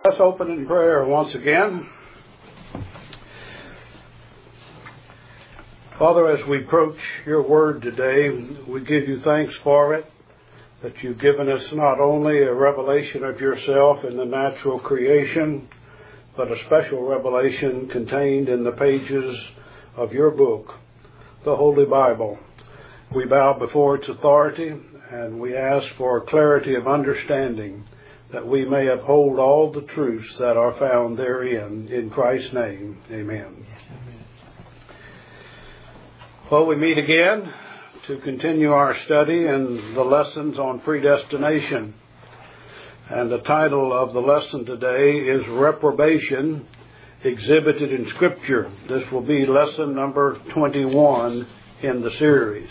Let's open in prayer once again. Father, as we approach your word today, we give you thanks for it, that you've given us not only a revelation of yourself in the natural creation, but a special revelation contained in the pages of your book, the Holy Bible. We bow before its authority, and we ask for clarity of understanding, that we may uphold all the truths that are found therein. In Christ's name, amen. Well, we meet again to continue our study in the lessons on predestination. And the title of the lesson today is Reprobation Exhibited in Scripture. This will be lesson number 21 in the series.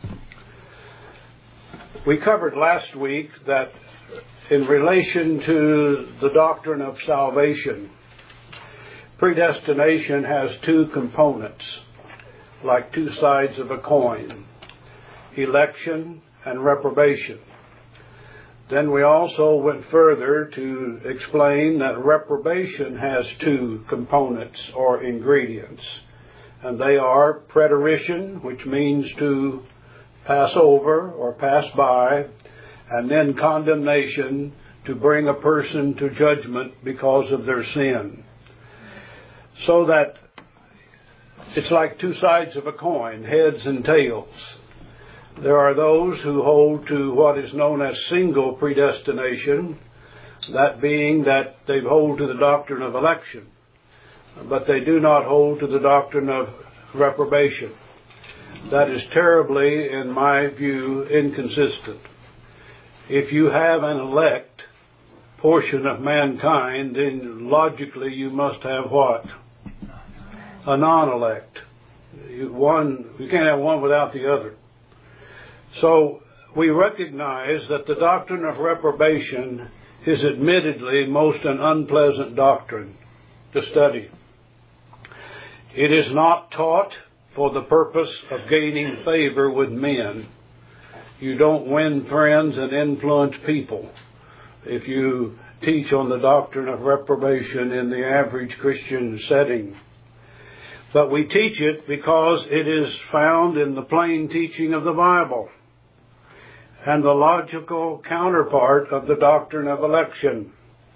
We covered last week that in relation to the doctrine of salvation, predestination has two components, like two sides of a coin: election and reprobation. Then we also went further to explain that reprobation has two components or ingredients, and they are preterition, which means to pass over or pass by, and then condemnation, to bring a person to judgment because of their sin. So that it's like two sides of a coin, heads and tails. There are those who hold to what is known as single predestination, that being that they hold to the doctrine of election, but they do not hold to the doctrine of reprobation. That is terribly, in my view, inconsistent. If you have an elect portion of mankind, then logically you must have what? A non-elect. You can't have one without the other. So we recognize that the doctrine of reprobation is admittedly most an unpleasant doctrine to study. It is not taught for the purpose of gaining favor with men. You don't win friends and influence people if you teach on the doctrine of reprobation in the average Christian setting. But we teach it because it is found in the plain teaching of the Bible and the logical counterpart of the doctrine of election.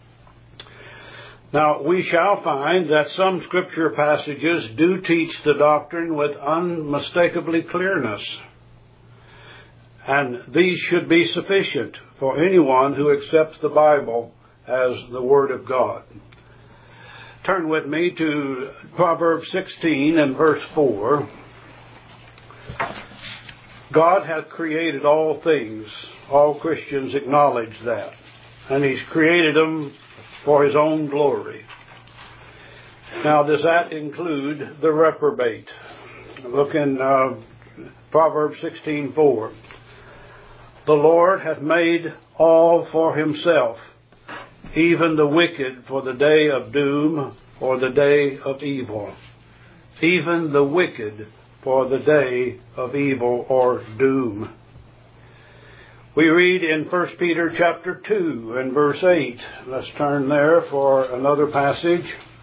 Now, we shall find that some scripture passages do teach the doctrine with unmistakably clearness, and these should be sufficient for anyone who accepts the Bible as the Word of God. Turn with me to Proverbs 16 and verse 4. God hath created all things. All Christians acknowledge that. And He's created them for His own glory. Now, does that include the reprobate? Look in Proverbs 16:4. The Lord hath made all for Himself, even the wicked for the day of doom or the day of evil. Even the wicked for the day of evil or doom. We read in 1 Peter chapter 2 and verse 8. Let's turn there for another passage.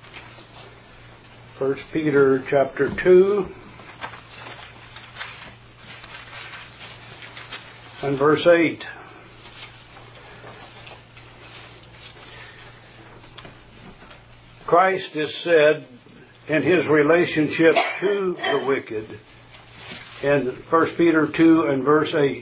1 Peter chapter 2 and verse 8. Christ is said in His relationship to the wicked in 1 Peter 2 and verse 8.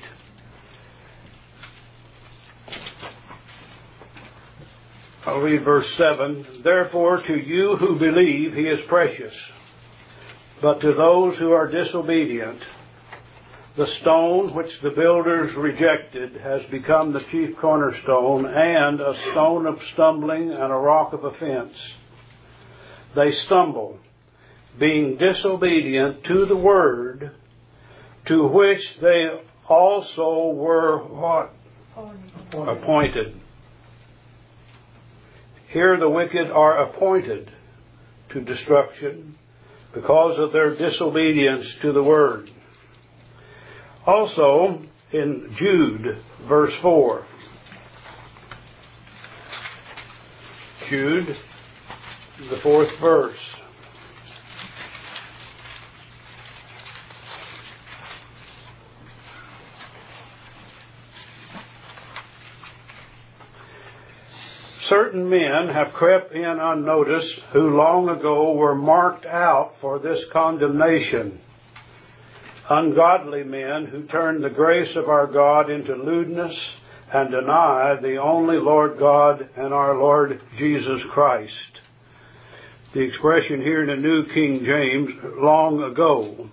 I'll read verse 7. Therefore to you who believe He is precious, but to those who are disobedient, the stone which the builders rejected has become the chief cornerstone, and a stone of stumbling and a rock of offense. They stumble, being disobedient to the word, to which they also were what? Appointed. Here the wicked are appointed to destruction because of their disobedience to the word. Also, in Jude, verse 4, Jude, the 4th verse. Certain men have crept in unnoticed, who long ago were marked out for this condemnation. Ungodly men who turn the grace of our God into lewdness and deny the only Lord God and our Lord Jesus Christ. The expression here in the New King James, long ago.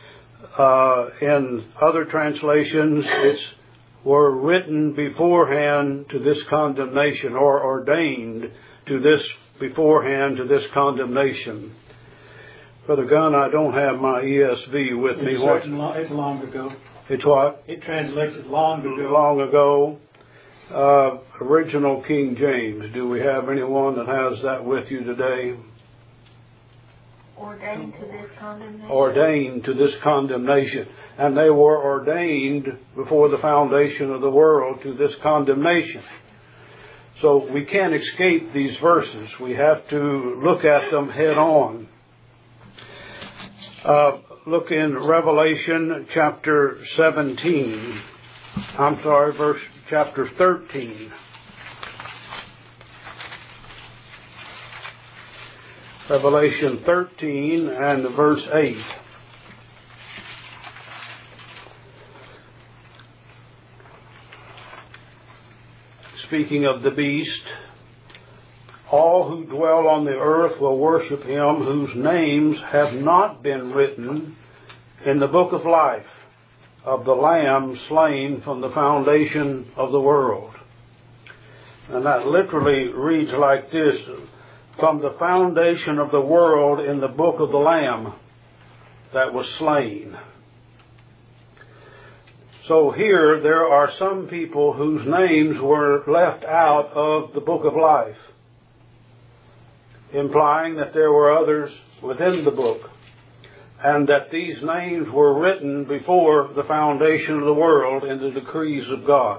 In other translations, it's were written beforehand to this condemnation, or ordained to this beforehand to this condemnation. Brother Gunn, I don't have my ESV with me. It's long ago. It's what? It translates it long ago. Long ago. Original King James. Do we have anyone that has that with you today? Ordained to this condemnation. Ordained to this condemnation. And they were ordained before the foundation of the world to this condemnation. So we can't escape these verses. We have to look at them head on. Look in Revelation chapter 17. Chapter 13. Revelation 13 and verse 8. Speaking of the beast, all who dwell on the earth will worship him whose names have not been written in the book of life of the Lamb slain from the foundation of the world. And that literally reads like this: from the foundation of the world in the book of the Lamb that was slain. So here there are some people whose names were left out of the book of life, implying that there were others within the book, and that these names were written before the foundation of the world in the decrees of God.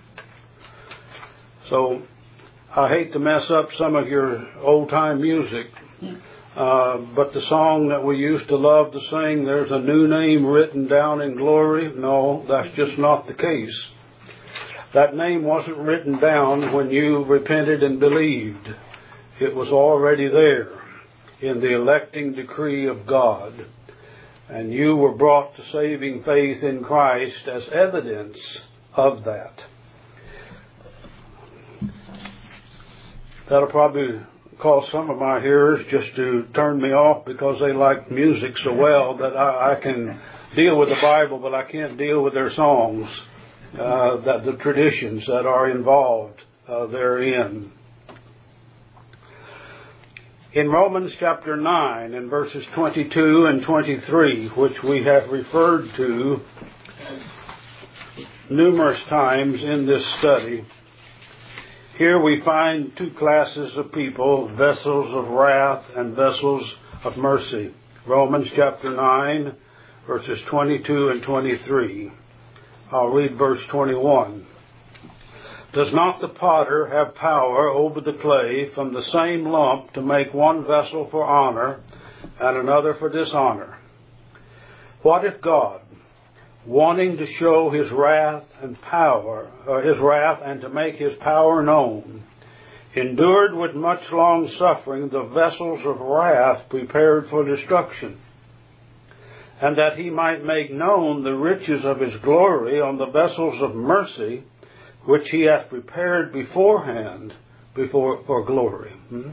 So I hate to mess up some of your old-time music, but the song that we used to love to sing, there's a new name written down in glory. No, that's just not the case. That name wasn't written down when you repented and believed. It was already there in the electing decree of God. And you were brought to saving faith in Christ as evidence of that. That'll probably cause some of my hearers just to turn me off because they like music so well that I can deal with the Bible, but I can't deal with their songs, that the traditions that are involved therein. In Romans chapter 9 and verses 22 and 23, which we have referred to numerous times in this study, here we find two classes of people, vessels of wrath and vessels of mercy. Romans chapter 9, verses 22 and 23. I'll read verse 21. Does not the potter have power over the clay from the same lump to make one vessel for honor and another for dishonor? What if God, wanting to show his wrath and to make his power known, endured with much long suffering the vessels of wrath prepared for destruction, and that he might make known the riches of his glory on the vessels of mercy, which he hath prepared beforehand for glory.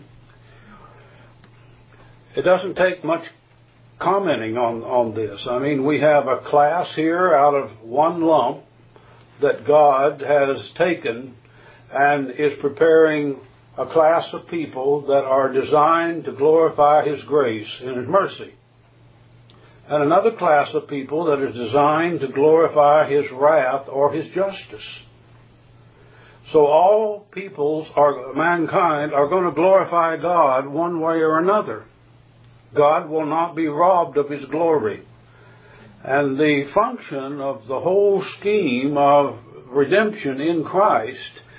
It doesn't take much commenting on this. I mean, we have a class here out of one lump that God has taken and is preparing a class of people that are designed to glorify his grace and his mercy. And another class of people that is designed to glorify his wrath or his justice. So all peoples, or mankind, are going to glorify God one way or another. God will not be robbed of his glory. And the function of the whole scheme of redemption in Christ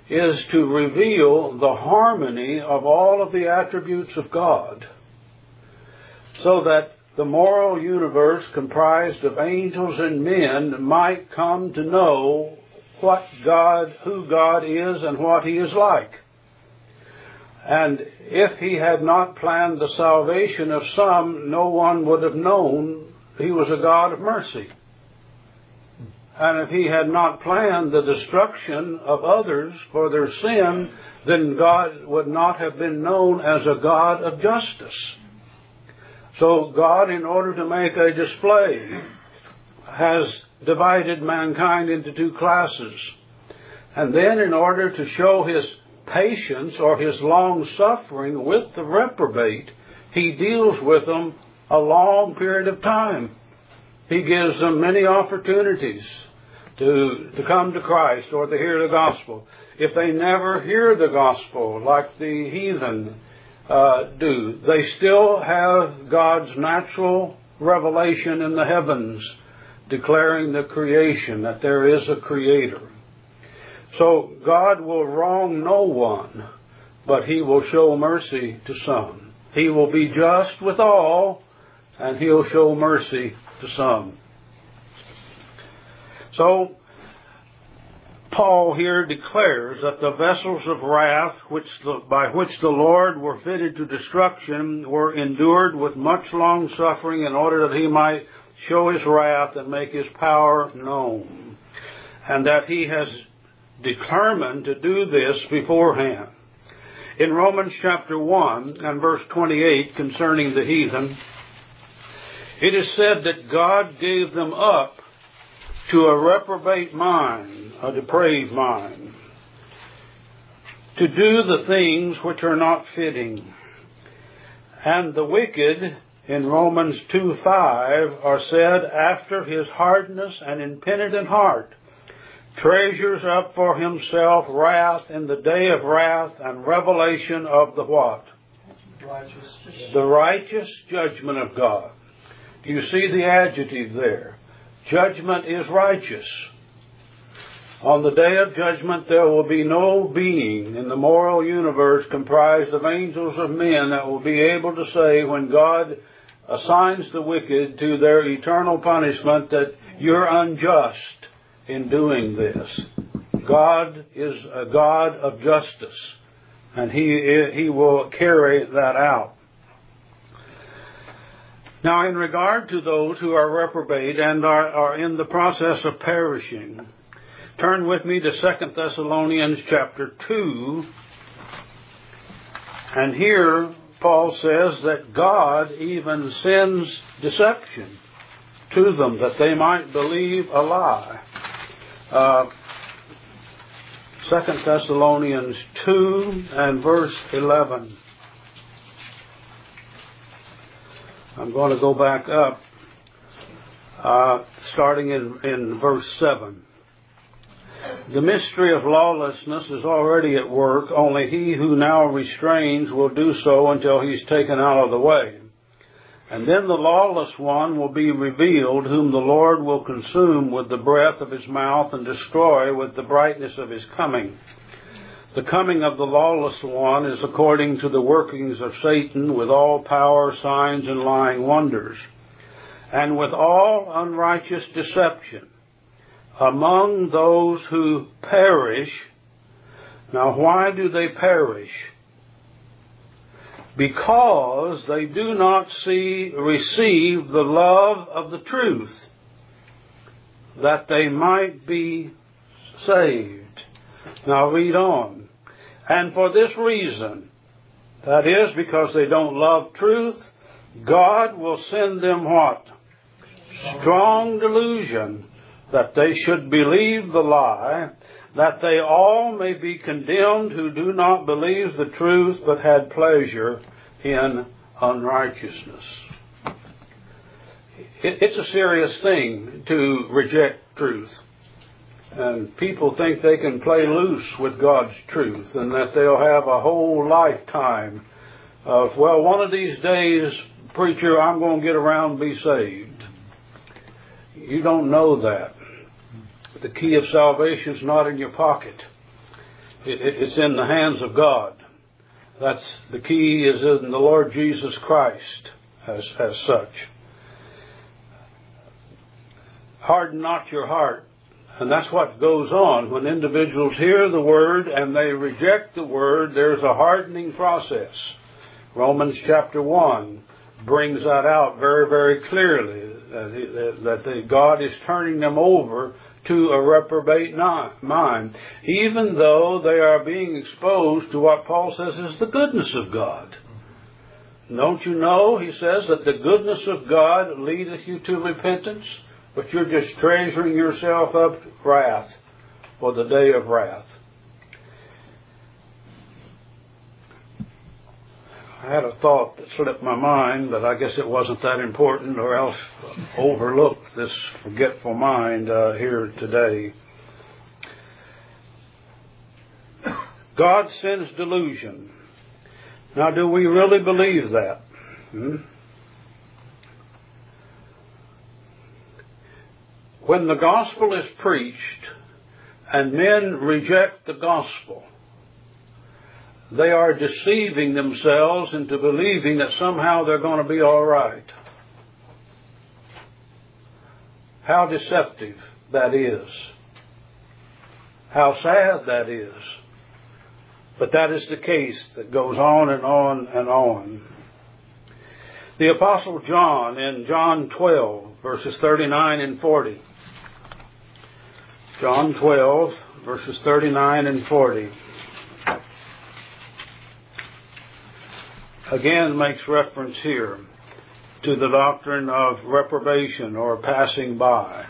is to reveal the harmony of all of the attributes of God, so that the moral universe comprised of angels and men might come to know who God is and what He is like. And if He had not planned the salvation of some, no one would have known He was a God of mercy. And if He had not planned the destruction of others for their sin, then God would not have been known as a God of justice. So God, in order to make a display, has divided mankind into two classes. And then in order to show His patience or His long suffering with the reprobate, He deals with them a long period of time. He gives them many opportunities to come to Christ or to hear the gospel. If they never hear the gospel like the heathen do, they still have God's natural revelation in the heavens declaring the creation, that there is a Creator. So God will wrong no one, but He will show mercy to some. He will be just with all, and He'll show mercy to some. So Paul here declares that the vessels of wrath by which the Lord were fitted to destruction were endured with much long suffering in order that He might show His wrath and make His power known, and that He has determined to do this beforehand. In Romans chapter 1 and verse 28 concerning the heathen, it is said that God gave them up to a reprobate mind, a depraved mind, to do the things which are not fitting. And the wicked, in Romans 2:5, are said, after his hardness and impenitent heart, treasures up for himself wrath in the day of wrath and revelation of the what? The righteous judgment of God. Do you see the adjective there? Judgment is righteous. On the day of judgment, there will be no being in the moral universe comprised of angels of men that will be able to say, when God assigns the wicked to their eternal punishment, that you're unjust in doing this. God is a God of justice, and He will carry that out. Now, in regard to those who are reprobate and are in the process of perishing, turn with me to 2 Thessalonians chapter 2. And here Paul says that God even sends deception to them, that they might believe a lie. 2 Thessalonians 2 and verse 11. I'm going to go back up, starting in verse 7. The mystery of lawlessness is already at work, only he who now restrains will do so until he's taken out of the way. And then the lawless one will be revealed, whom the Lord will consume with the breath of His mouth and destroy with the brightness of His coming. The coming of the lawless one is according to the workings of Satan, with all power, signs, and lying wonders, and with all unrighteous deception among those who perish. Now, why do they perish? Because they do not receive the love of the truth, that they might be saved. Now read on. And for this reason, that is, because they don't love truth, God will send them what? Strong delusion, that they should believe the lie, that they all may be condemned who do not believe the truth, but had pleasure in unrighteousness. It's a serious thing to reject truth. And people think they can play loose with God's truth, and that they'll have a whole lifetime of, well, one of these days, preacher, I'm going to get around and be saved. You don't know that. The key of salvation is not in your pocket. It's in the hands of God. That's the key, is in the Lord Jesus Christ as such. Harden not your heart. And that's what goes on. When individuals hear the Word and they reject the Word, there's a hardening process. Romans chapter 1 brings that out very, very clearly, that God is turning them over to a reprobate mind, even though they are being exposed to what Paul says is the goodness of God. Don't you know, he says, that the goodness of God leadeth you to repentance, but you're just treasuring yourself up wrath for the day of wrath. I had a thought that slipped my mind, but I guess it wasn't that important, or else overlooked this forgetful mind here today. God sends delusion. Now, do we really believe that? When the gospel is preached and men reject the gospel, they are deceiving themselves into believing that somehow they're going to be all right. How deceptive that is. How sad that is. But that is the case that goes on and on and on. The Apostle John in John 12, verses 39 and 40. John 12, verses 39 and 40. Again makes reference here to the doctrine of reprobation or passing by.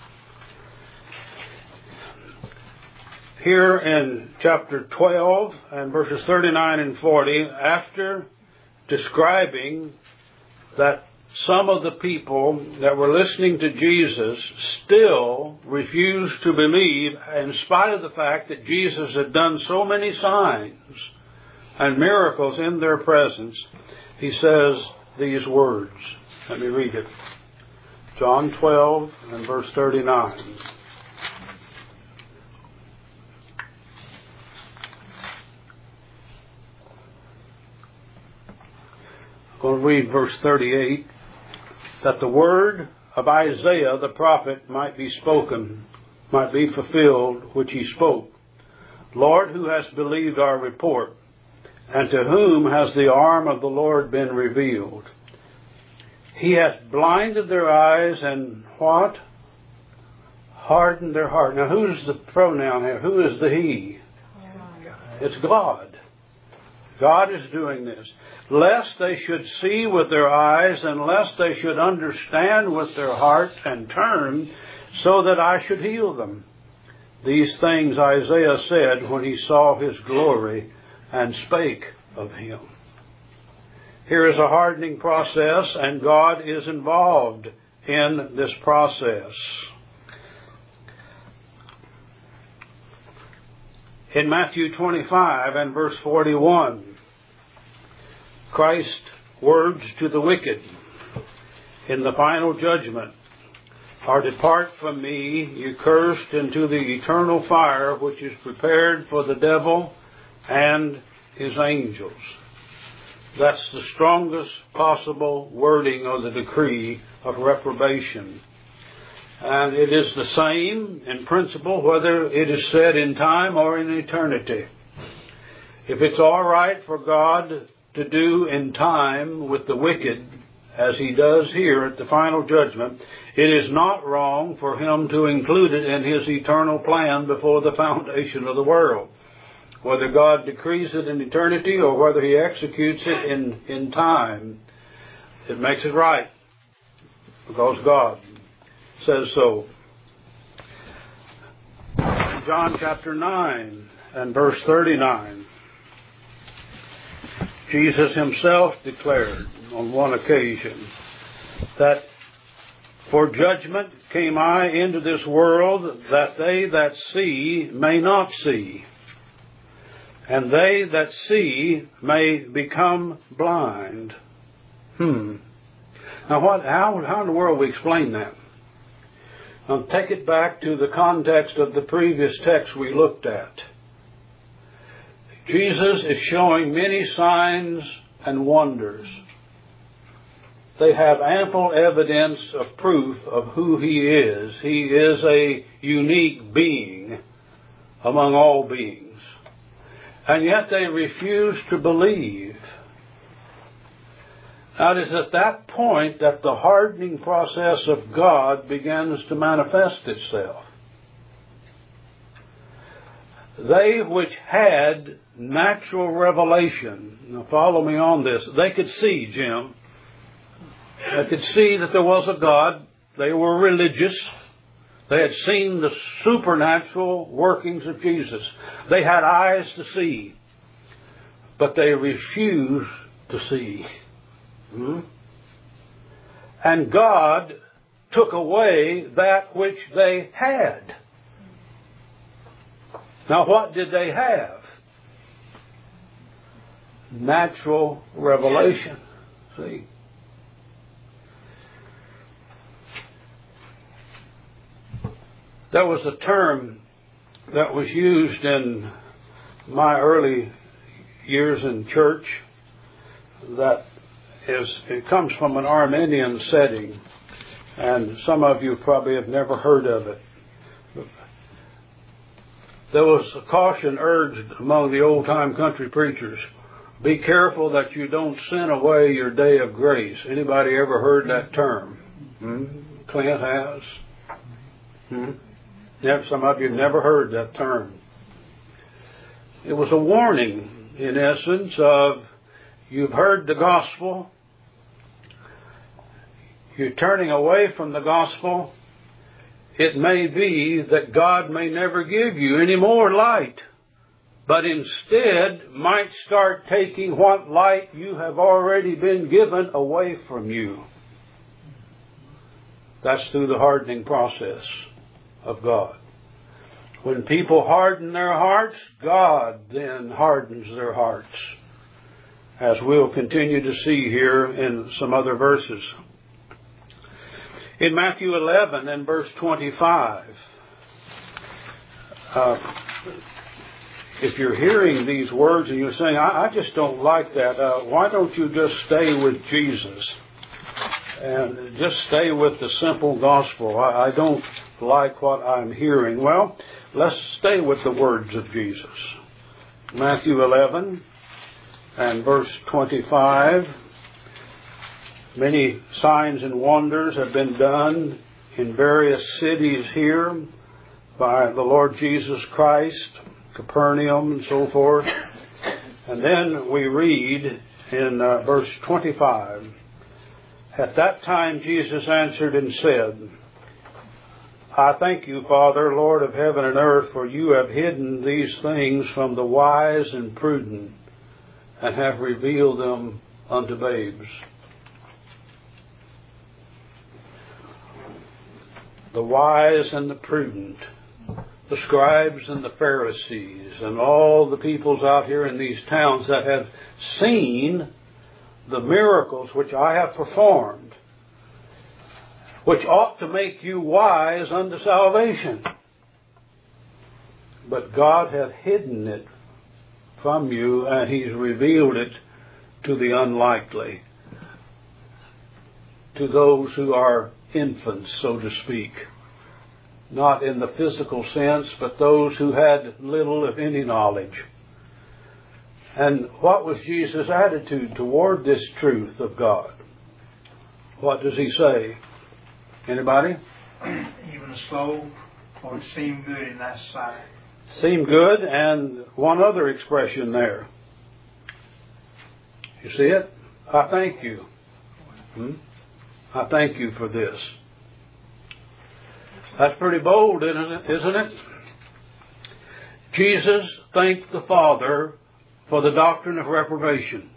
Here in chapter 12 and verses 39 and 40, after describing that some of the people that were listening to Jesus still refused to believe, in spite of the fact that Jesus had done so many signs and miracles in their presence, he says these words. Let me read it. John 12 and verse 39. I'm going to read verse 38. That the word of Isaiah the prophet might be spoken, might be fulfilled, which he spoke. Lord, who has believed our report? And to whom has the arm of the Lord been revealed? He hath blinded their eyes and what? Hardened their heart. Now who's the pronoun here? Who is the he? It's God. God is doing this. Lest they should see with their eyes, and lest they should understand with their heart and turn, so that I should heal them. These things Isaiah said when he saw his glory and spake of him. Here is a hardening process, and God is involved in this process. In Matthew 25 and verse 41, Christ's words to the wicked in the final judgment are, "Depart from me, you cursed, into the eternal fire which is prepared for the devil and his angels." That's the strongest possible wording of the decree of reprobation. And it is the same in principle whether it is said in time or in eternity. If it's all right for God to do in time with the wicked, as he does here at the final judgment, it is not wrong for him to include it in his eternal plan before the foundation of the world. Whether God decrees it in eternity or whether he executes it in time, it makes it right, because God says so. John chapter 9 and verse 39. Jesus himself declared on one occasion that for judgment came I into this world, that they that see may not see, and they that see may become blind. Now how in the world we explain that? Now take it back to the context of the previous text we looked at. Jesus is showing many signs and wonders. They have ample evidence of proof of who He is. He is a unique being among all beings. And yet they refuse to believe. Now it is at that point that the hardening process of God begins to manifest itself. They which had natural revelation, now follow me on this, they could see, Jim. They could see that there was a God. They were religious. They had seen the supernatural workings of Jesus. They had eyes to see. But they refused to see. And God took away that which they had. Now what did they have? Natural revelation. See? There was a term that was used in my early years in church that it comes from an Arminian setting, and some of you probably have never heard of it. There was a caution urged among the old-time country preachers. Be careful that you don't sin away your day of grace. Anybody ever heard that term? Clint has. Some of you have never heard that term. It was a warning, in essence, of you've heard the gospel, you're turning away from the gospel. It may be that God may never give you any more light, but instead might start taking what light you have already been given away from you. That's through the hardening process of God. When people harden their hearts, God then hardens their hearts, as we'll continue to see here in some other verses. In Matthew 11 and verse 25, if you're hearing these words and you're saying, I just don't like that, why don't you just stay with Jesus? And just stay with the simple gospel. I don't like what I'm hearing. Well, let's stay with the words of Jesus. Matthew 11 and verse 25. Many signs and wonders have been done in various cities here by the Lord Jesus Christ, Capernaum and so forth. And then we read in verse 25, at that time Jesus answered and said, I thank you, Father, Lord of heaven and earth, for you have hidden these things from the wise and prudent and have revealed them unto babes. The wise and the prudent, the scribes and the Pharisees, and all the peoples out here in these towns that have seen the miracles which I have performed, which ought to make you wise unto salvation. But God hath hidden it from you, and He's revealed it to the unlikely, to those who are infants, so to speak. Not in the physical sense, but those who had little, if any, knowledge. And what was Jesus' attitude toward this truth of God? What does He say? Anybody? Even slow, or it seemed good in that sight. Seemed good, and one other expression there. You see it? I thank you. I thank you for this. That's pretty bold, isn't it? Jesus thanked the Father for the doctrine of reprobation.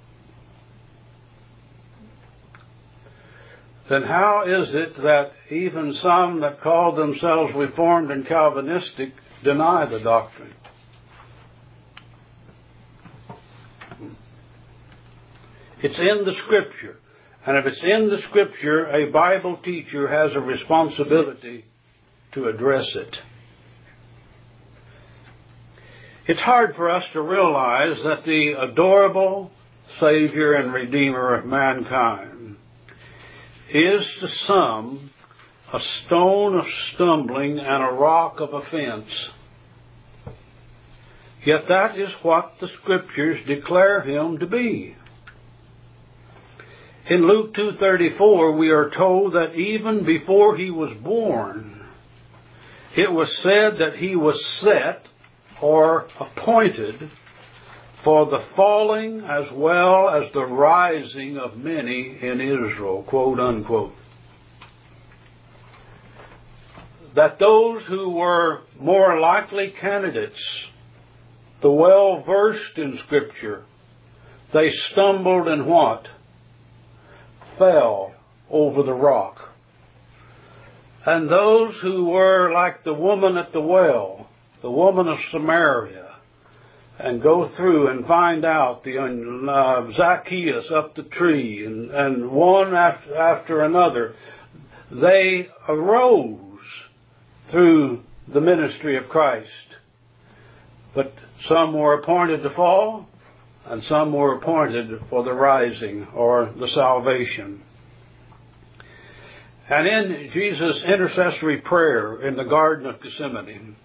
Then how is it that even some that call themselves Reformed and Calvinistic deny the doctrine? It's in the Scripture. And if it's in the Scripture, a Bible teacher has a responsibility to address it. It's hard for us to realize that the adorable Savior and Redeemer of mankind is to some a stone of stumbling and a rock of offense. Yet that is what the Scriptures declare him to be. In Luke 2:34, we are told that even before he was born, it was said that he was set or appointed for the falling as well as the rising of many in Israel, quote unquote. That those who were more likely candidates, the well-versed in Scripture, they stumbled and what? Fell over the rock. And those who were like the woman at the well, the woman of Samaria, and go through and find out the Zacchaeus up the tree, and one after another, they arose through the ministry of Christ. But some were appointed to fall, and some were appointed for the rising or the salvation. And in Jesus' intercessory prayer in the Garden of Gethsemane,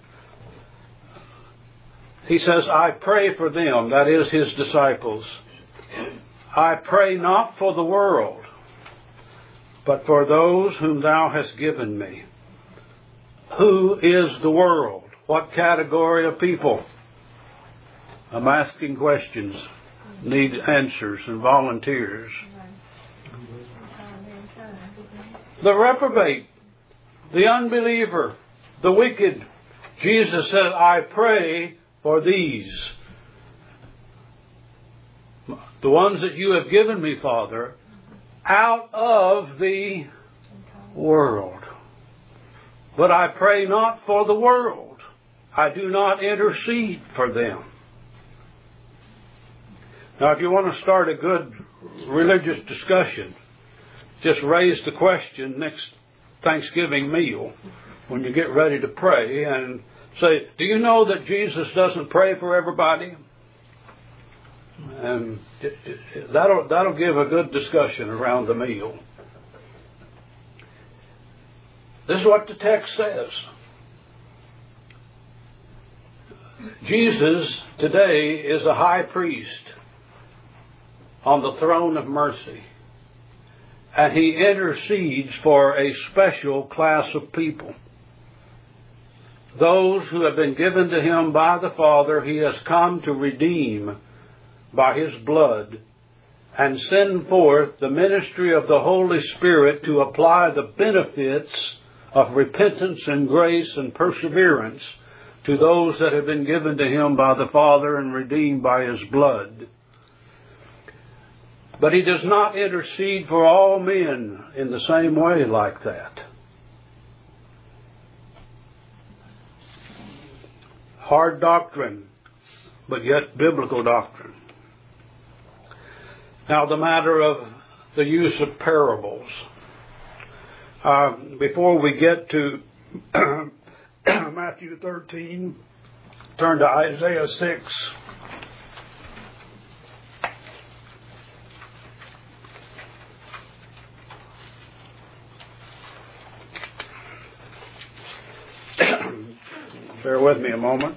he says, I pray for them, that is his disciples. I pray not for the world, but for those whom thou hast given me. Who is the world? What category of people? I'm asking questions, need answers and volunteers. The reprobate, the unbeliever, the wicked. Jesus said, I pray for these. The ones that you have given me, Father, out of the world. But I pray not for the world. I do not intercede for them. Now, if you want to start a good religious discussion, just raise the question next Thanksgiving meal when you get ready to pray and say, do you know that Jesus doesn't pray for everybody? And that'll give a good discussion around the meal. This is what the text says. Jesus today is a high priest on the throne of mercy. And he intercedes for a special class of people. Those who have been given to him by the Father, he has come to redeem by his blood and send forth the ministry of the Holy Spirit to apply the benefits of repentance and grace and perseverance to those that have been given to him by the Father and redeemed by his blood. But he does not intercede for all men in the same way like that. Hard doctrine, but yet biblical doctrine. Now, the matter of the use of parables. Before we get to Matthew 13, turn to Isaiah 6. Bear with me a moment.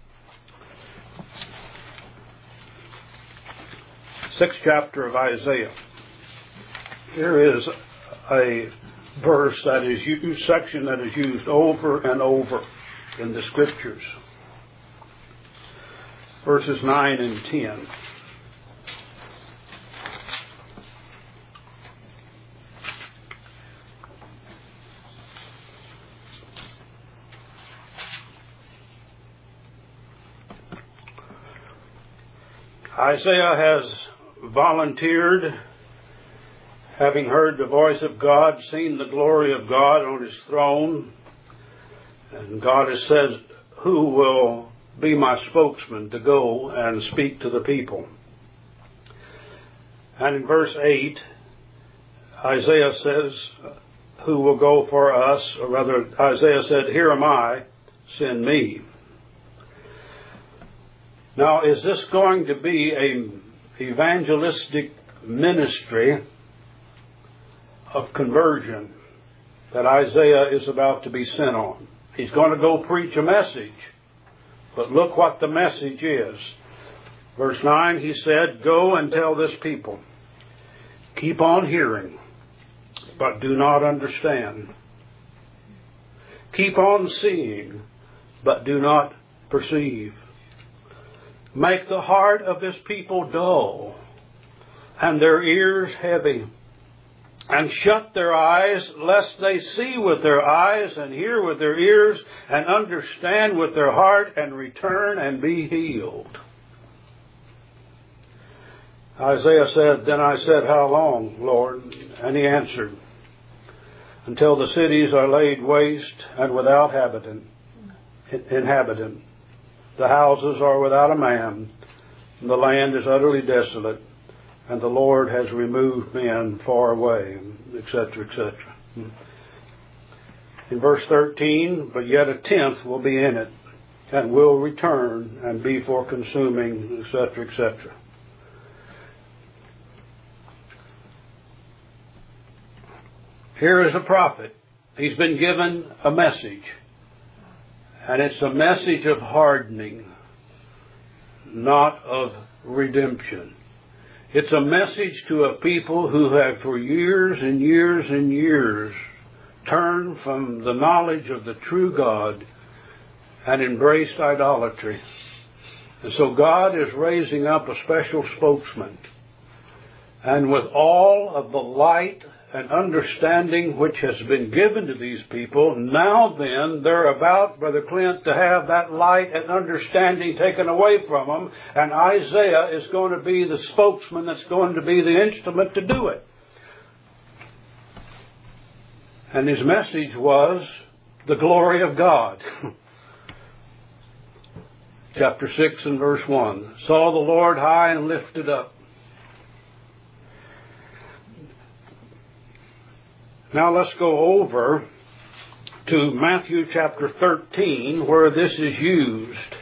6th chapter of Isaiah. Here is a verse that is used, section that is used over and over in the Scriptures. Verses 9 and 10. Isaiah has volunteered, having heard the voice of God, seen the glory of God on his throne, and God has said, who will be my spokesman to go and speak to the people? And in verse 8, Isaiah says, who will go for us? Or rather, Isaiah said, here am I, send me. Now, is this going to be an evangelistic ministry of conversion that Isaiah is about to be sent on? He's going to go preach a message. But look what the message is. Verse 9, he said, "Go and tell this people, keep on hearing, but do not understand. Keep on seeing, but do not perceive. Make the heart of this people dull, and their ears heavy, and shut their eyes, lest they see with their eyes, and hear with their ears, and understand with their heart, and return and be healed." Isaiah said, "Then I said, how long, Lord?" And he answered, "Until the cities are laid waste and without inhabitant. The houses are without a man, and the land is utterly desolate, and the Lord has removed men far away," etc., etc. In verse 13, "But yet a tenth will be in it, and will return and be for consuming," etc., etc. Here is a prophet. He's been given a message. And it's a message of hardening, not of redemption. It's a message to a people who have for years and years and years turned from the knowledge of the true God and embraced idolatry. And so God is raising up a special spokesman. And with all of the light and understanding which has been given to these people, now then they're about, Brother Clint, to have that light and understanding taken away from them, and Isaiah is going to be the spokesman that's going to be the instrument to do it. And his message was the glory of God. Chapter 6 and verse 1. "Saw the Lord high and lifted up." Now let's go over to Matthew chapter 13, where this is used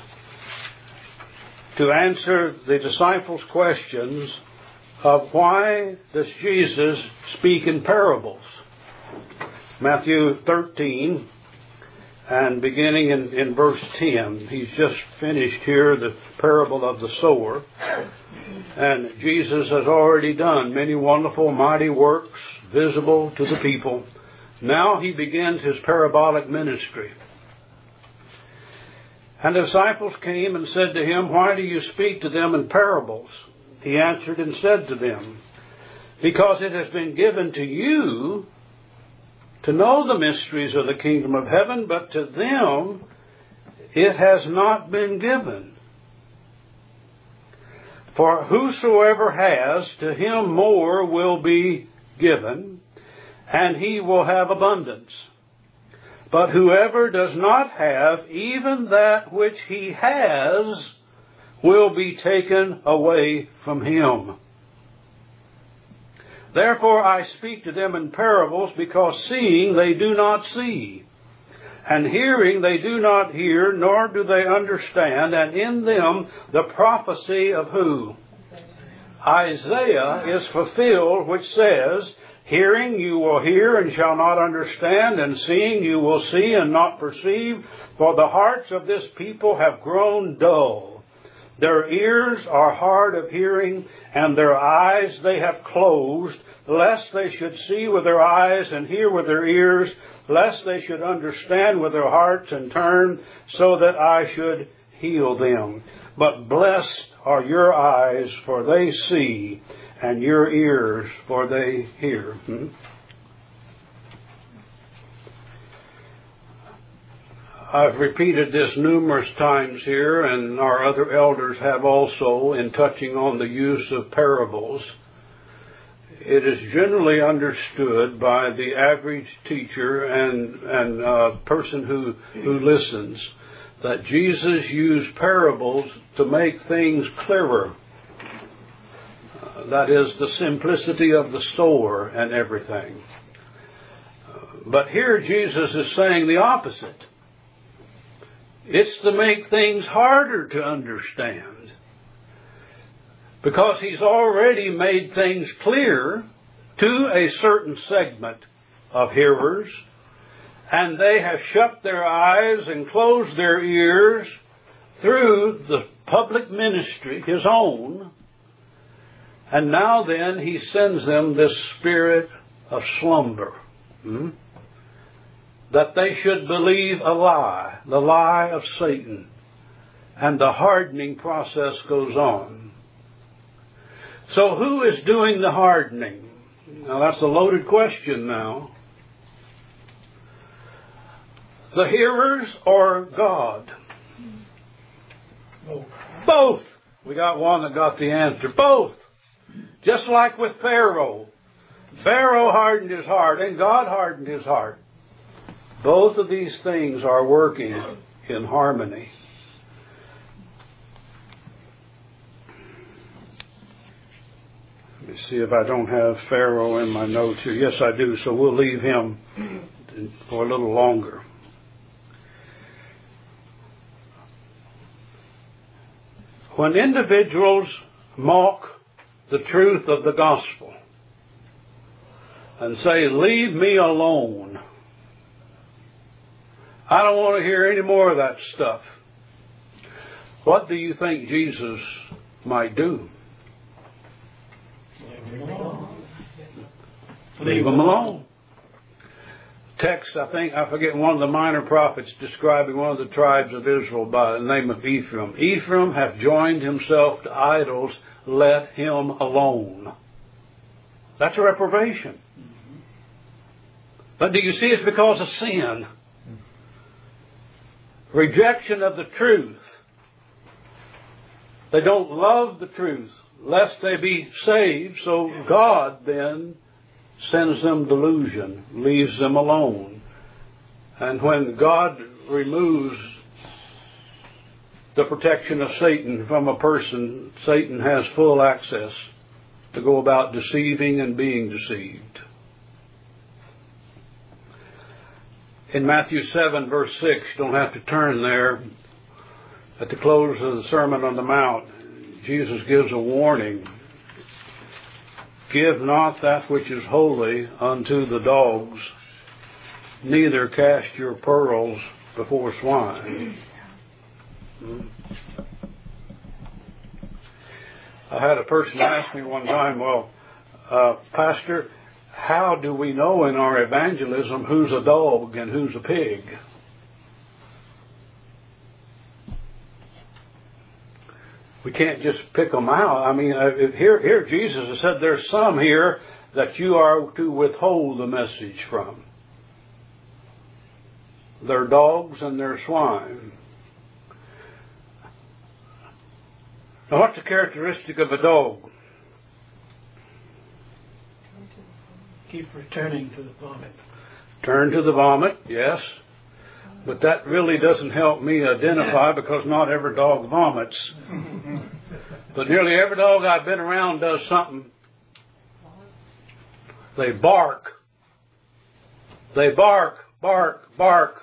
to answer the disciples' questions of why does Jesus speak in parables. Matthew 13, and beginning in verse 10. He's just finished here the parable of the sower. And Jesus has already done many wonderful, mighty works visible to the people. Now he begins his parabolic ministry. And the disciples came and said to him, "Why do you speak to them in parables?" He answered and said to them, "Because it has been given to you to know the mysteries of the kingdom of heaven, but to them it has not been given. For whosoever has, to him more will be given, and he will have abundance. But whoever does not have, even that which he has will be taken away from him. Therefore I speak to them in parables, because seeing they do not see, and hearing they do not hear, nor do they understand, and in them the prophecy of" who? Isaiah is fulfilled, which says, "Hearing you will hear and shall not understand, and seeing you will see and not perceive, for the hearts of this people have grown dull. Their ears are hard of hearing, and their eyes they have closed, lest they should see with their eyes and hear with their ears, lest they should understand with their hearts and turn, so that I should heal them. But blessed are your eyes, for they see, and your ears, for they hear." I've repeated this numerous times here, and our other elders have also, in touching on the use of parables. It is generally understood by the average teacher and person who listens that Jesus used parables to make things clearer. That is, the simplicity of the sower and everything. But here Jesus is saying the opposite. It's to make things harder to understand. Because He's already made things clear to a certain segment of hearers, and they have shut their eyes and closed their ears through the public ministry, His own. And now then He sends them this spirit of slumber. That they should believe a lie, the lie of Satan. And the hardening process goes on. So who is doing the hardening? Now that's a loaded question now. The hearers or God? Both. We got one that got the answer. Both. Just like with Pharaoh. Pharaoh hardened his heart and God hardened his heart. Both of these things are working in harmony. Let me see if I don't have Pharaoh in my notes here. Yes, I do, so we'll leave him for a little longer. When individuals mock the truth of the gospel and say, "Leave me alone. I don't want to hear any more of that stuff," what do you think Jesus might do? Leave them alone. Text, I forget, one of the minor prophets describing one of the tribes of Israel by the name of Ephraim. Ephraim hath joined himself to idols, let him alone. That's a reprobation. But do you see, it's because of sin. Rejection of the truth. They don't love the truth, lest they be saved, so God then sends them delusion, leaves them alone. And when God removes the protection of Satan from a person, Satan has full access to go about deceiving and being deceived. In Matthew 7, verse 6, you don't have to turn there. At the close of the Sermon on the Mount, Jesus gives a warning. Give not that which is holy unto the dogs, neither cast your pearls before swine. I had a person ask me one time, "Well, Pastor, how do we know in our evangelism who's a dog and who's a pig?" We can't just pick them out. I mean, here Jesus has said there's some here that you are to withhold the message from. They're dogs and they're swine. Now, what's the characteristic of a dog? Keep returning to the vomit. Turn to the vomit, yes. But that really doesn't help me identify, because not every dog vomits. But nearly every dog I've been around does something. They bark. They bark, bark, bark.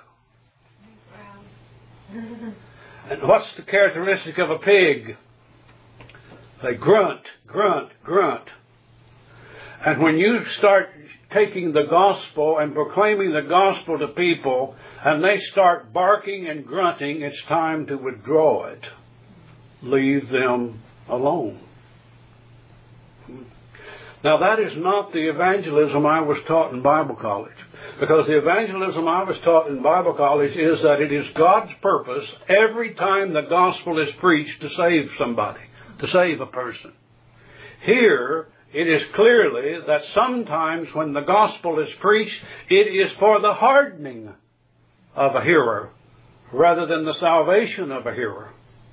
And what's the characteristic of a pig? They grunt, grunt, grunt. And when you start taking the gospel and proclaiming the gospel to people, and they start barking and grunting, it's time to withdraw it. Leave them alone. Now, that is not the evangelism I was taught in Bible college. Because the evangelism I was taught in Bible college is that it is God's purpose every time the gospel is preached to save somebody, to save a person. Here, it is clearly that sometimes when the gospel is preached, it is for the hardening of a hearer rather than the salvation of a hearer.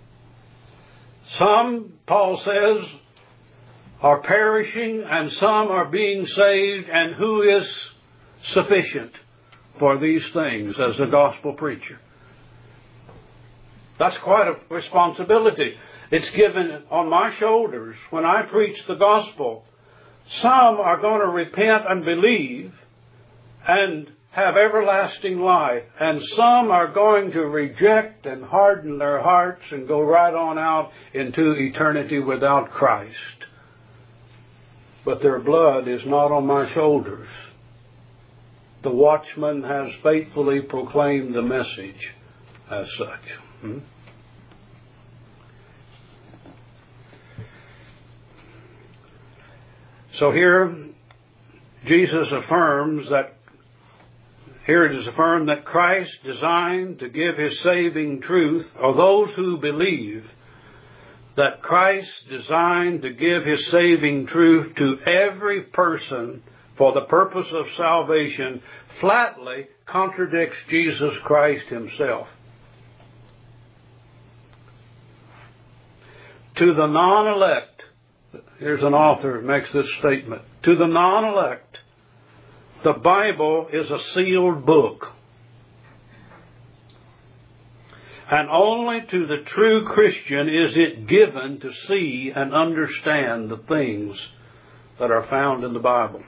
Some, Paul says, are perishing and some are being saved, and who is sufficient for these things as a gospel preacher? That's quite a responsibility. It's given on my shoulders when I preach the gospel. Some are going to repent and believe, and have everlasting life, and some are going to reject and harden their hearts and go right on out into eternity without Christ. But their blood is not on my shoulders. The watchman has faithfully proclaimed the message as such. So here Jesus affirms that, here it is affirmed that Christ designed to give His saving truth, or those who believe that Christ designed to give His saving truth to every person for the purpose of salvation, flatly contradicts Jesus Christ Himself. To the non-elect, here's an author who makes this statement, to the non-elect, the Bible is a sealed book. And only to the true Christian is it given to see and understand the things that are found in the Bible.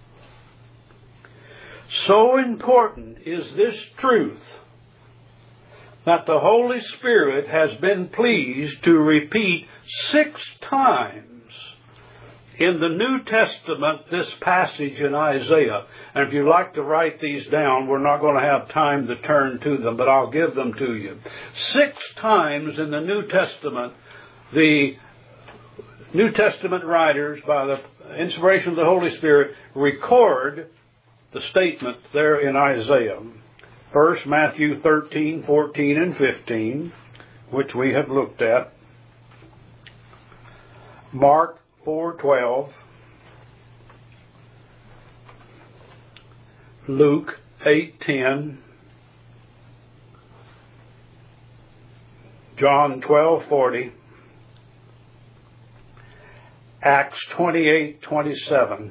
So important is this truth that the Holy Spirit has been pleased to repeat 6 times in the New Testament this passage in Isaiah. And if you'd like to write these down, we're not going to have time to turn to them, but I'll give them to you. 6 times in the New Testament, the New Testament writers, by the inspiration of the Holy Spirit, record the statement there in Isaiah. First, Matthew 13, 14, and 15, which we have looked at. Mark 4:12. Luke 8:10. John 12:40. Acts 28:27.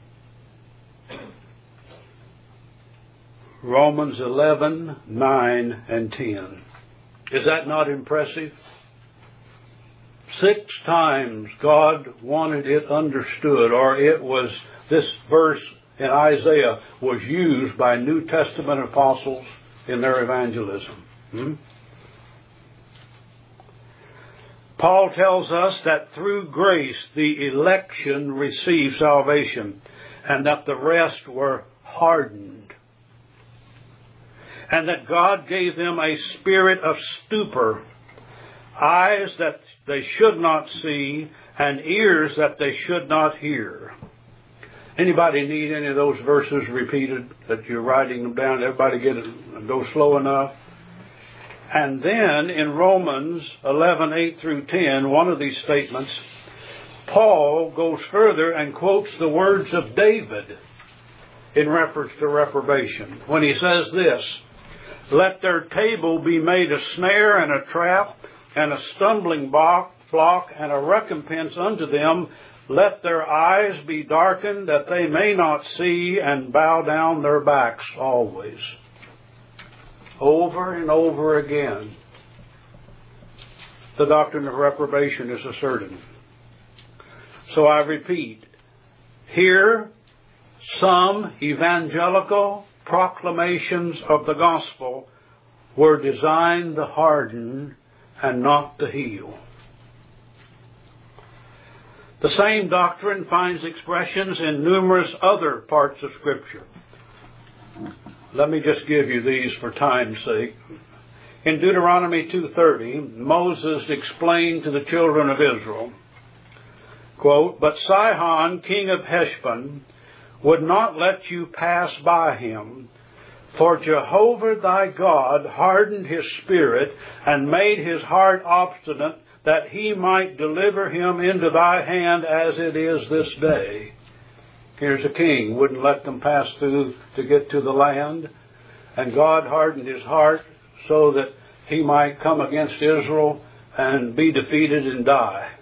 Romans 11:9 and 10. Is that not impressive? 6 times God wanted it understood, or it was, this verse in Isaiah was used by New Testament apostles in their evangelism. Paul tells us that through grace the election received salvation, and that the rest were hardened. And that God gave them a spirit of stupor, eyes that they should not see, and ears that they should not hear. Anybody need any of those verses repeated that you're writing them down? Everybody get it, go slow enough? And then in Romans 11:8 through 10, one of these statements, Paul goes further and quotes the words of David in reference to reprobation, when he says this: let their table be made a snare and a trap, and a stumbling block, and a recompense unto them. Let their eyes be darkened, that they may not see, and bow down their backs always. Over and over again, the doctrine of reprobation is asserted. So I repeat, here some evangelical proclamations of the gospel were designed to harden and not to heal. The same doctrine finds expressions in numerous other parts of Scripture. Let me just give you these for time's sake. In Deuteronomy 2:30, Moses explained to the children of Israel, quote, but Sihon, king of Heshbon, would not let you pass by him, for Jehovah thy God hardened his spirit and made his heart obstinate, that he might deliver him into thy hand as it is this day. Here's a king, wouldn't let them pass through to get to the land, and God hardened his heart so that he might come against Israel and be defeated and die.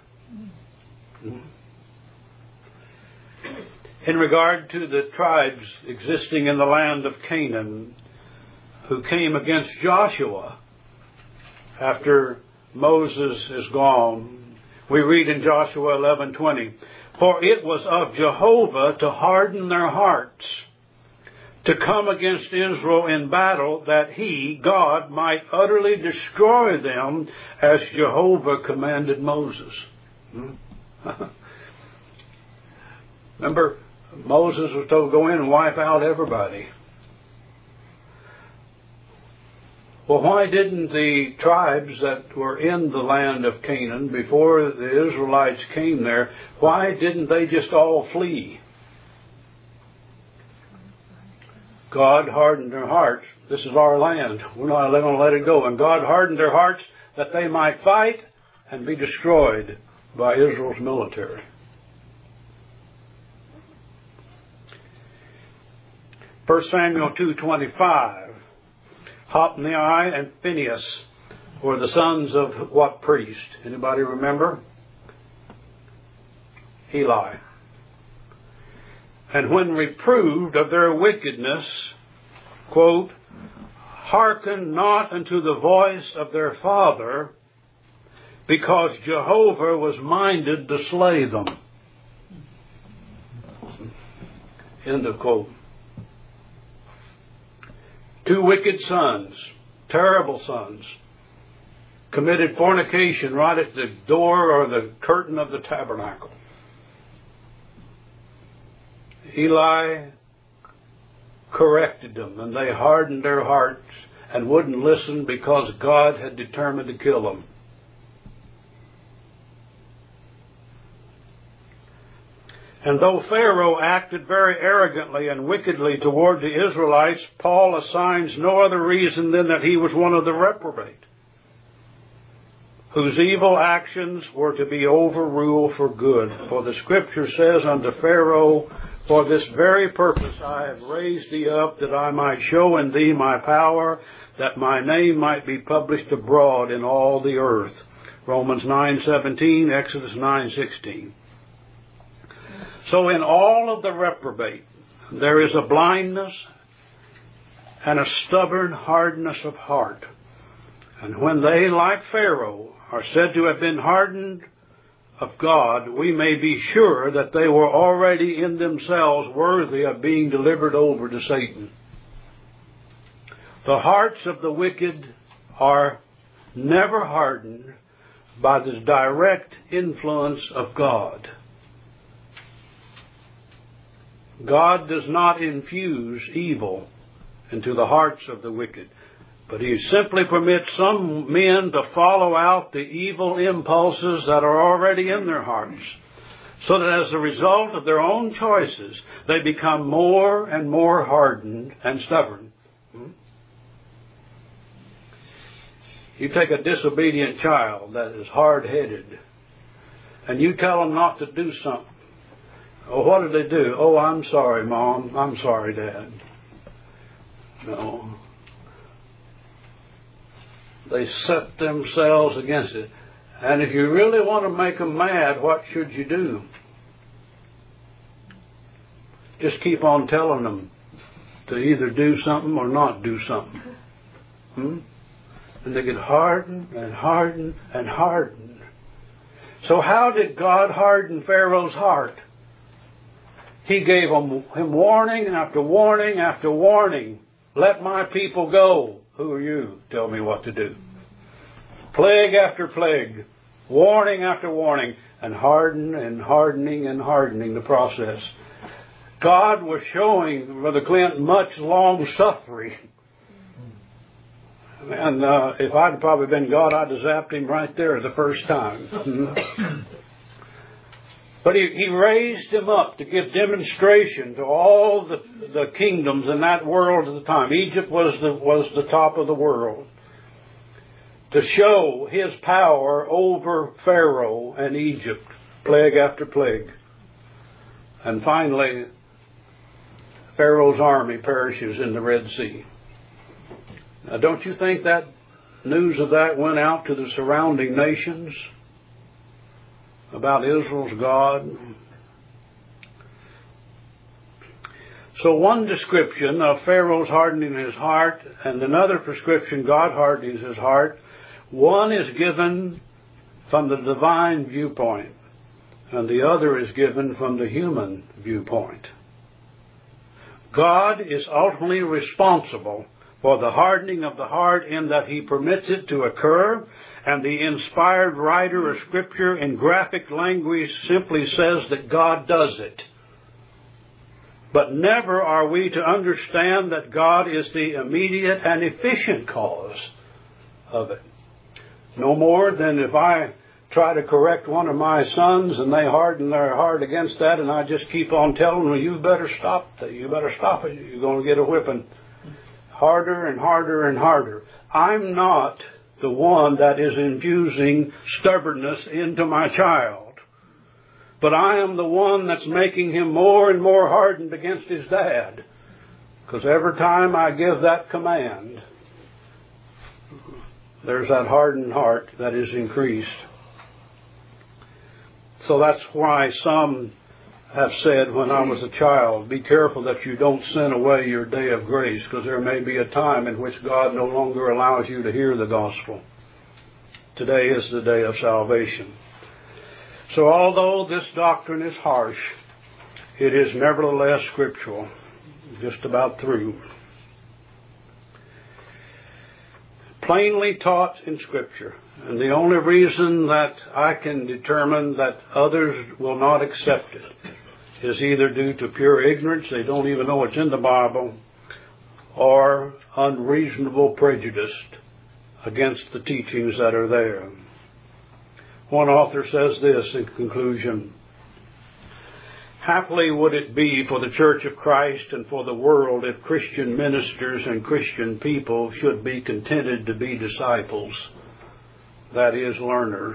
In regard to the tribes existing in the land of Canaan who came against Joshua after Moses is gone, we read in Joshua 11:20, for it was of Jehovah to harden their hearts, to come against Israel in battle, that he, God, might utterly destroy them as Jehovah commanded Moses. Remember, Moses was told to go in and wipe out everybody. Well, why didn't the tribes that were in the land of Canaan before the Israelites came there, why didn't they just all flee? God hardened their hearts. This is our land. We're not going to let it go. And God hardened their hearts that they might fight and be destroyed by Israel's military. 1 Samuel 2:25. Hophni and Phinehas were the sons of what priest? Anybody remember? Eli. And when reproved of their wickedness, quote, hearken not unto the voice of their father, because Jehovah was minded to slay them. End of quote. Two wicked sons, terrible sons, committed fornication right at the door or the curtain of the tabernacle. Eli corrected them, and they hardened their hearts and wouldn't listen because God had determined to kill them. And though Pharaoh acted very arrogantly and wickedly toward the Israelites, Paul assigns no other reason than that he was one of the reprobate, whose evil actions were to be overruled for good. For the Scripture says unto Pharaoh, for this very purpose I have raised thee up, that I might show in thee my power, that my name might be published abroad in all the earth. Romans 9:17, Exodus 9:16. So in all of the reprobate, there is a blindness and a stubborn hardness of heart. And when they, like Pharaoh, are said to have been hardened of God, we may be sure that they were already in themselves worthy of being delivered over to Satan. The hearts of the wicked are never hardened by the direct influence of God. God does not infuse evil into the hearts of the wicked, but He simply permits some men to follow out the evil impulses that are already in their hearts, so that as a result of their own choices, they become more and more hardened and stubborn. You take a disobedient child that is hard-headed, and you tell them not to do something. Oh, what do they do? Oh, I'm sorry, Mom. I'm sorry, Dad. No. They set themselves against it. And if you really want to make them mad, what should you do? Just keep on telling them to either do something or not do something. And they get hardened and hardened and hardened. So how did God harden Pharaoh's heart? He gave him warning after warning after warning. Let my people go. Who are you? Tell me what to do. Plague after plague. Warning after warning. And hardening the process. God was showing Brother Clint much long suffering. And if I'd probably been God, I'd have zapped him right there the first time. But he raised him up to give demonstration to all the kingdoms in that world at the time. Egypt was the top of the world. To show His power over Pharaoh and Egypt, plague after plague. And finally, Pharaoh's army perishes in the Red Sea. Now, don't you think that news of that went out to the surrounding nations? About Israel's God. So one description of Pharaoh's hardening his heart, and another prescription, God hardening his heart. One is given from the divine viewpoint, and the other is given from the human viewpoint. God is ultimately responsible for the hardening of the heart in that He permits it to occur, and the inspired writer of Scripture in graphic language simply says that God does it. But never are we to understand that God is the immediate and efficient cause of it. No more than if I try to correct one of my sons and they harden their heart against that, and I just keep on telling them, well, you better stop that. You better stop it. You're going to get a whipping. Harder and harder and harder. I'm not the one that is infusing stubbornness into my child. But I am the one that's making him more and more hardened against his dad. Because every time I give that command, there's that hardened heart that is increased. So that's why some have said when I was a child, be careful that you don't sin away your day of grace, because there may be a time in which God no longer allows you to hear the gospel. Today is the day of salvation. So although this doctrine is harsh, it is nevertheless scriptural. Just about through. Plainly taught in Scripture. And the only reason that I can determine that others will not accept it is either due to pure ignorance, they don't even know it's in the Bible, or unreasonable prejudice against the teachings that are there. One author says this in conclusion: happily would it be for the Church of Christ and for the world if Christian ministers and Christian people should be contented to be disciples, that is, learners.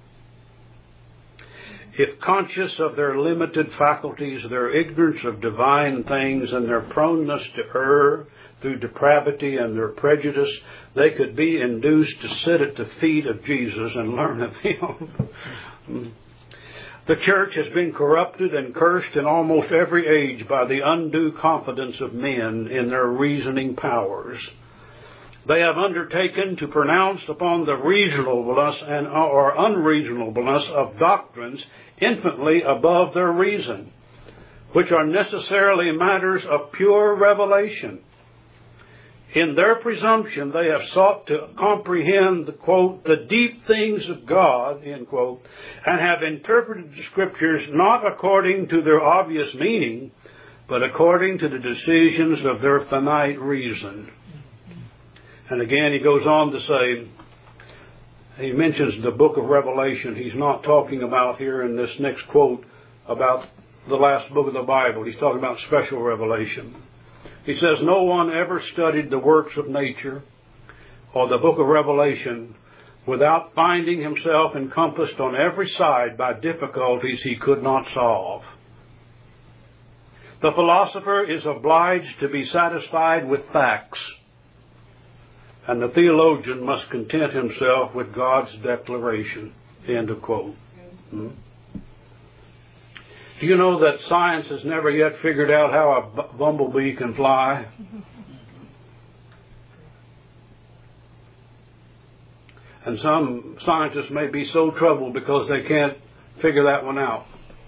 If conscious of their limited faculties, their ignorance of divine things, and their proneness to err through depravity and their prejudice, they could be induced to sit at the feet of Jesus and learn of Him. The church has been corrupted and cursed in almost every age by the undue confidence of men in their reasoning powers. They have undertaken to pronounce upon the reasonableness or unreasonableness of doctrines infinitely above their reason, which are necessarily matters of pure revelation. In their presumption, they have sought to comprehend the, quote, the deep things of God, end quote, and have interpreted the Scriptures not according to their obvious meaning, but according to the decisions of their finite reason. And again, he goes on to say, he mentions the book of Revelation. He's not talking about here in this next quote about the last book of the Bible. He's talking about special revelation. He says, no one ever studied the works of nature or the book of Revelation without finding himself encompassed on every side by difficulties he could not solve. The philosopher is obliged to be satisfied with facts, and the theologian must content himself with God's declaration. End of quote. Do you know that science has never yet figured out how a bumblebee can fly? And some scientists may be so troubled because they can't figure that one out.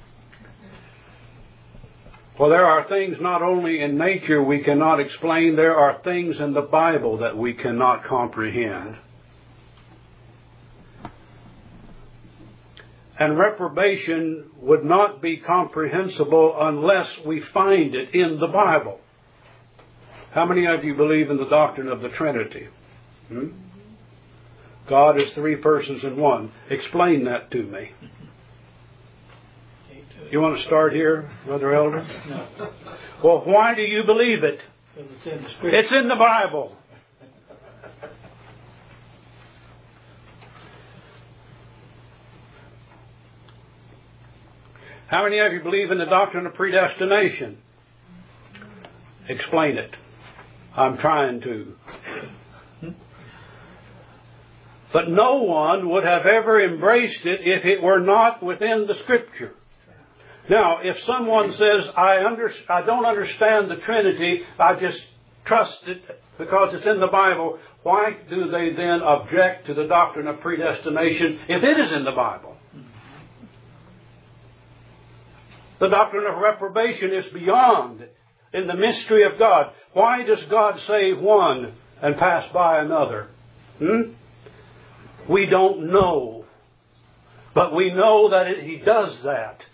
Well, there are things not only in nature we cannot explain, there are things in the Bible that we cannot comprehend. And reprobation would not be comprehensible unless we find it in the Bible. How many of you believe in the doctrine of the Trinity? God is three persons in one. Explain that to me. You want to start here, Brother Elder? No. Well, why do you believe it? It's in the Scripture. It's in the Bible. How many of you believe in the doctrine of predestination? Explain it. I'm trying to. But no one would have ever embraced it if it were not within the Scripture. Now, if someone says, I don't understand the Trinity, I just trust it because it's in the Bible, why do they then object to the doctrine of predestination if it is in the Bible? The doctrine of reprobation is beyond in the mystery of God. Why does God save one and pass by another? We don't know. But we know that He does that.